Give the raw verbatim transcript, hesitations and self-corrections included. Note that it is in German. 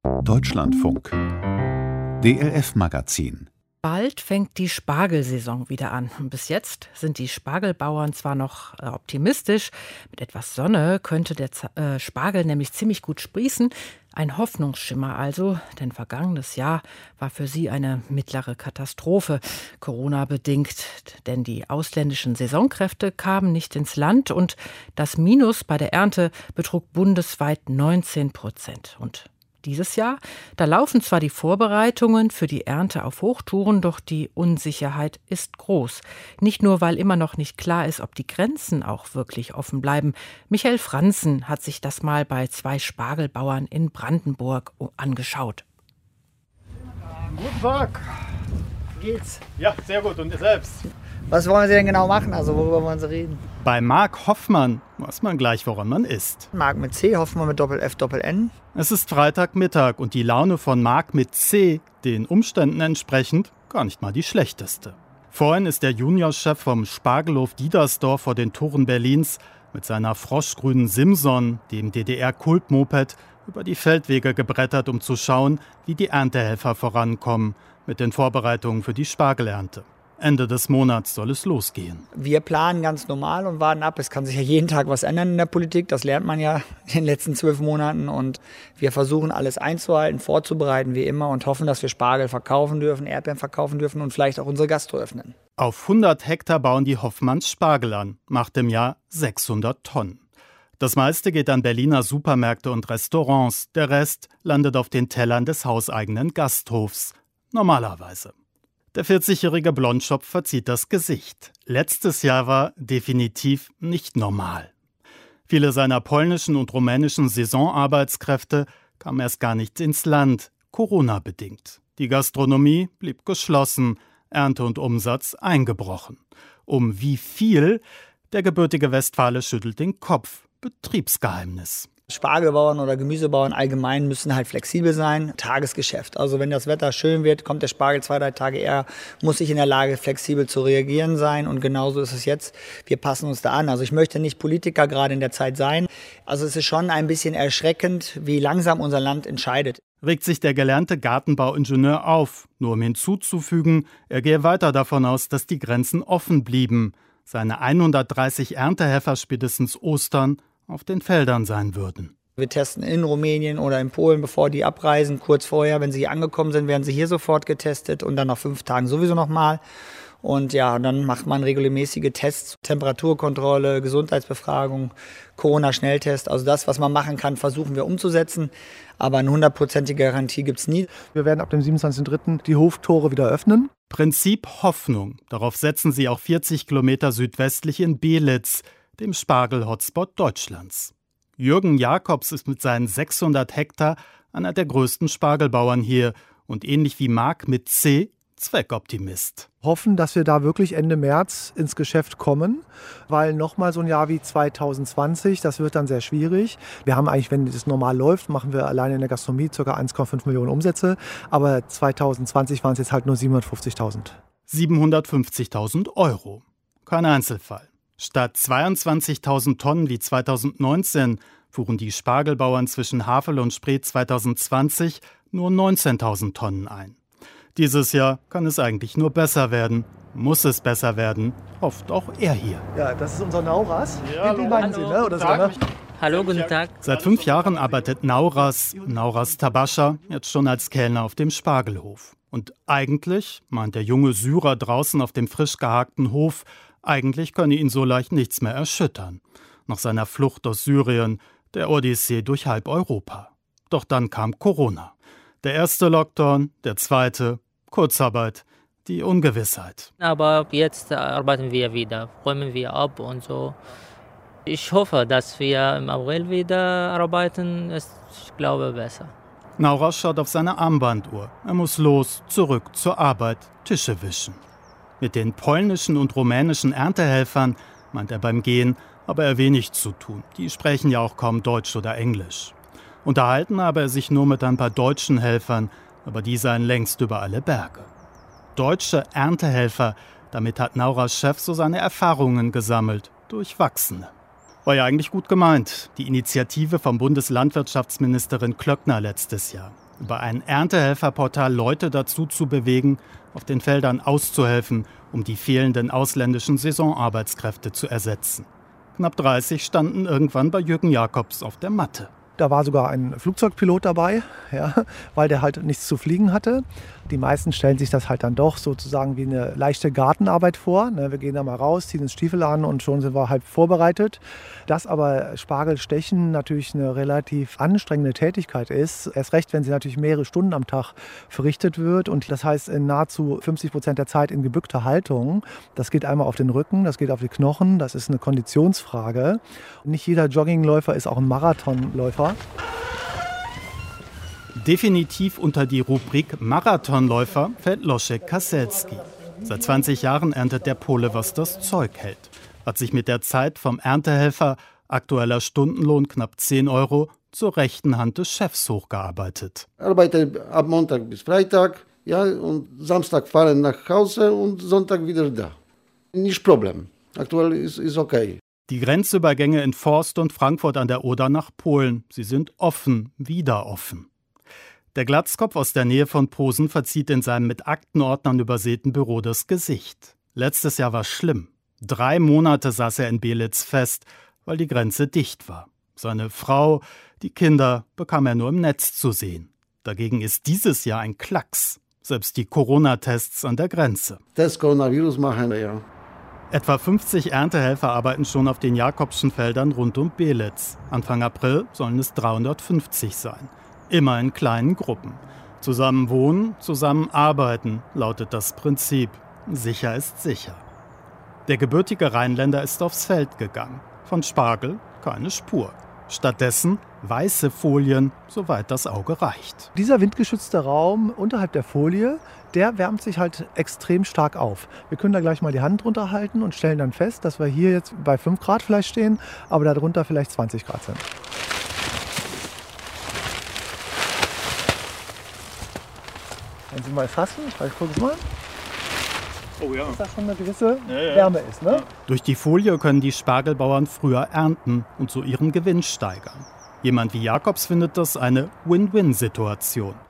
Deutschlandfunk D L F-Magazin. Bald fängt die Spargelsaison wieder an. Bis jetzt sind die Spargelbauern zwar noch äh, optimistisch. Mit etwas Sonne könnte der Z- äh, Spargel nämlich ziemlich gut sprießen. Ein Hoffnungsschimmer also, denn vergangenes Jahr war für sie eine mittlere Katastrophe, Corona-bedingt. Denn die ausländischen Saisonkräfte kamen nicht ins Land und das Minus bei der Ernte betrug bundesweit neunzehn Prozent. Und dieses Jahr, da laufen zwar die Vorbereitungen für die Ernte auf Hochtouren, doch die Unsicherheit ist groß. Nicht nur, weil immer noch nicht klar ist, ob die Grenzen auch wirklich offen bleiben. Michael Franzen hat sich das mal bei zwei Spargelbauern in Brandenburg angeschaut. Guten Tag. Wie geht's? Ja, sehr gut. Und ihr selbst? Was wollen Sie denn genau machen? Also worüber wollen Sie reden? Bei Marc Hoffmann weiß man gleich, woran man ist. Marc mit C, Hoffmann mit Doppel-F, Doppel-N. Es ist Freitagmittag und die Laune von Marc mit C, den Umständen entsprechend, gar nicht mal die schlechteste. Vorhin ist der Juniorchef vom Spargelhof Diedersdorf vor den Toren Berlins mit seiner froschgrünen Simson, dem D D R-Kultmoped, über die Feldwege gebrettert, um zu schauen, wie die Erntehelfer vorankommen mit den Vorbereitungen für die Spargelernte. Ende des Monats soll es losgehen. Wir planen ganz normal und warten ab. Es kann sich ja jeden Tag was ändern in der Politik. Das lernt man ja in den letzten zwölf Monaten. Und wir versuchen alles einzuhalten, vorzubereiten wie immer und hoffen, dass wir Spargel verkaufen dürfen, Erdbeeren verkaufen dürfen und vielleicht auch unsere Gastro öffnen. Auf hundert Hektar bauen die Hoffmanns Spargel an, macht im Jahr sechshundert Tonnen. Das meiste geht an Berliner Supermärkte und Restaurants. Der Rest landet auf den Tellern des hauseigenen Gasthofs. Normalerweise. Der vierzigjährige Blondschopf verzieht das Gesicht. Letztes Jahr war definitiv nicht normal. Viele seiner polnischen und rumänischen Saisonarbeitskräfte kamen erst gar nicht ins Land, Corona-bedingt. Die Gastronomie blieb geschlossen, Ernte und Umsatz eingebrochen. Um wie viel? Der gebürtige Westfale schüttelt den Kopf. Betriebsgeheimnis. Spargelbauern oder Gemüsebauern allgemein müssen halt flexibel sein. Tagesgeschäft. Also wenn das Wetter schön wird, kommt der Spargel zwei, drei Tage eher, muss ich in der Lage, flexibel zu reagieren sein. Und genauso ist es jetzt. Wir passen uns da an. Also ich möchte nicht Politiker gerade in der Zeit sein. Also es ist schon ein bisschen erschreckend, wie langsam unser Land entscheidet. Regt sich der gelernte Gartenbauingenieur auf. Nur um hinzuzufügen, er gehe weiter davon aus, dass die Grenzen offen blieben. Seine hundertdreißig Erntehelfer spätestens Ostern auf den Feldern sein würden. Wir testen in Rumänien oder in Polen, bevor die abreisen. Kurz vorher, wenn sie hier angekommen sind, werden sie hier sofort getestet und dann nach fünf Tagen sowieso nochmal. Und ja, dann macht man regelmäßige Tests, Temperaturkontrolle, Gesundheitsbefragung, Corona-Schnelltest. Also das, was man machen kann, versuchen wir umzusetzen. Aber eine hundertprozentige Garantie gibt es nie. Wir werden ab dem siebenundzwanzigsten dritten die Hoftore wieder öffnen. Prinzip Hoffnung. Darauf setzen sie auch vierzig Kilometer südwestlich in Belitz, dem Spargel-Hotspot Deutschlands. Jürgen Jakobs ist mit seinen sechshundert Hektar einer der größten Spargelbauern hier und ähnlich wie Marc mit C, Zweckoptimist. Hoffen, dass wir da wirklich Ende März ins Geschäft kommen, weil nochmal so ein Jahr wie zweitausendzwanzig, das wird dann sehr schwierig. Wir haben eigentlich, wenn das normal läuft, machen wir alleine in der Gastronomie ca. eins Komma fünf Millionen Umsätze, aber zweitausendzwanzig waren es jetzt halt nur siebenhundertfünfzigtausend. siebenhundertfünfzigtausend Euro. Kein Einzelfall. Statt zweiundzwanzigtausend Tonnen wie zweitausendneunzehn fuhren die Spargelbauern zwischen Havel und Spree zweitausendzwanzig nur neunzehntausend Tonnen ein. Dieses Jahr kann es eigentlich nur besser werden, muss es besser werden, hofft auch er hier. Ja, das ist unser Nauras. Ja, Den meinen Sie, ne? Oder so, ne? Hallo, guten Tag. Seit fünf Jahren arbeitet Nauras, Nauras Tabascha, jetzt schon als Kellner auf dem Spargelhof. Und eigentlich, meint der junge Syrer draußen auf dem frisch gehakten Hof, eigentlich könne ihn so leicht nichts mehr erschüttern. Nach seiner Flucht aus Syrien, der Odyssee durch halb Europa. Doch dann kam Corona. Der erste Lockdown, der zweite, Kurzarbeit, die Ungewissheit. Aber jetzt arbeiten wir wieder, räumen wir ab und so. Ich hoffe, dass wir im April wieder arbeiten. Ist, ich glaube, besser. Nauras schaut auf seine Armbanduhr. Er muss los, zurück zur Arbeit, Tische wischen. Mit den polnischen und rumänischen Erntehelfern meint er beim Gehen, aber er wenig zu tun. Die sprechen ja auch kaum Deutsch oder Englisch. Unterhalten habe er sich nur mit ein paar deutschen Helfern, aber die seien längst über alle Berge. Deutsche Erntehelfer, damit hat Nauras Chef so seine Erfahrungen gesammelt, durchwachsene. War ja eigentlich gut gemeint, die Initiative von Bundeslandwirtschaftsministerin Klöckner letztes Jahr. über ein Erntehelferportal Leute dazu zu bewegen, auf den Feldern auszuhelfen, um die fehlenden ausländischen Saisonarbeitskräfte zu ersetzen. Knapp dreißig standen irgendwann bei Jürgen Jacobs auf der Matte. Da war sogar ein Flugzeugpilot dabei, ja, weil der halt nichts zu fliegen hatte. Die meisten stellen sich das halt dann doch sozusagen wie eine leichte Gartenarbeit vor. Wir gehen da mal raus, ziehen uns Stiefel an und schon sind wir halb vorbereitet. Dass aber Spargelstechen natürlich eine relativ anstrengende Tätigkeit ist, erst recht, wenn sie natürlich mehrere Stunden am Tag verrichtet wird. Und das heißt in nahezu fünfzig Prozent der Zeit in gebückter Haltung. Das geht einmal auf den Rücken, das geht auf die Knochen, das ist eine Konditionsfrage. Nicht jeder Joggingläufer ist auch ein Marathonläufer. Definitiv unter die Rubrik Marathonläufer fällt Leszek Kaselski. Seit zwanzig Jahren erntet der Pole, was das Zeug hält. Hat sich mit der Zeit vom Erntehelfer, aktueller Stundenlohn knapp zehn Euro, zur rechten Hand des Chefs hochgearbeitet. Ich arbeite ab Montag bis Freitag, ja, und Samstag fahren nach Hause und Sonntag wieder da. Nicht Problem. Aktuell ist es okay. Die Grenzübergänge in Forst und Frankfurt an der Oder nach Polen, sie sind offen, wieder offen. Der Glatzkopf aus der Nähe von Posen verzieht in seinem mit Aktenordnern übersäten Büro das Gesicht. Letztes Jahr war schlimm. Drei Monate saß er in Belitz fest, weil die Grenze dicht war. Seine Frau, die Kinder bekam er nur im Netz zu sehen. Dagegen ist dieses Jahr ein Klacks. Selbst die Corona-Tests an der Grenze. Das Coronavirus machen wir, ja. Etwa fünfzig Erntehelfer arbeiten schon auf den Jakobschen Feldern rund um Belitz. Anfang April sollen es dreihundertfünfzig sein. Immer in kleinen Gruppen. Zusammen wohnen, zusammen arbeiten, lautet das Prinzip. Sicher ist sicher. Der gebürtige Rheinländer ist aufs Feld gegangen. Von Spargel keine Spur. Stattdessen weiße Folien, soweit das Auge reicht. Dieser windgeschützte Raum unterhalb der Folie, der wärmt sich halt extrem stark auf. Wir können da gleich mal die Hand drunter halten und stellen dann fest, dass wir hier jetzt bei fünf Grad vielleicht stehen, aber darunter vielleicht zwanzig Grad sind. Wenn Sie mal fassen, ich gucke es mal. Oh ja. Dass da schon eine gewisse ja, ja. Wärme ist, ne? Durch die Folie können die Spargelbauern früher ernten und so ihren Gewinn steigern. Jemand wie Jacobs findet das eine Win-Win-Situation.